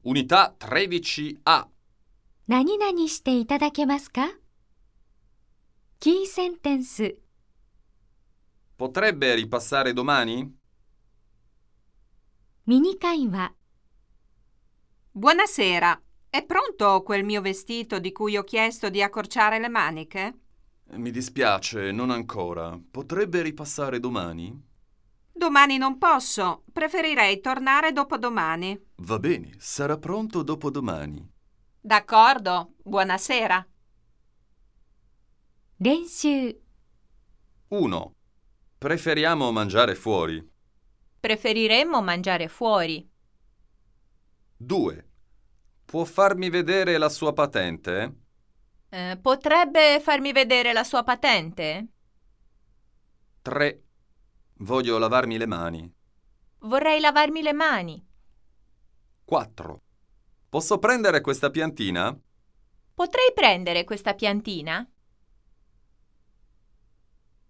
Unità 13A. 何々していただけますか？キーセンテンス。 Potrebbe ripassare domani? ミニ会話。 Buonasera, è pronto quel mio vestito di cui ho chiesto di accorciare le maniche? Mi dispiace, non ancora. Potrebbe ripassare domani? Domani non posso, preferirei tornare dopodomani. Va bene, sarà pronto dopodomani. D'accordo, buonasera. 練習。 1. Preferiamo mangiare fuori. Preferiremmo mangiare fuori. 2. Può farmi vedere la sua patente? Potrebbe farmi vedere la sua patente? 3. Voglio lavarmi le mani. Vorrei lavarmi le mani. 4. Posso prendere questa piantina? Potrei prendere questa piantina?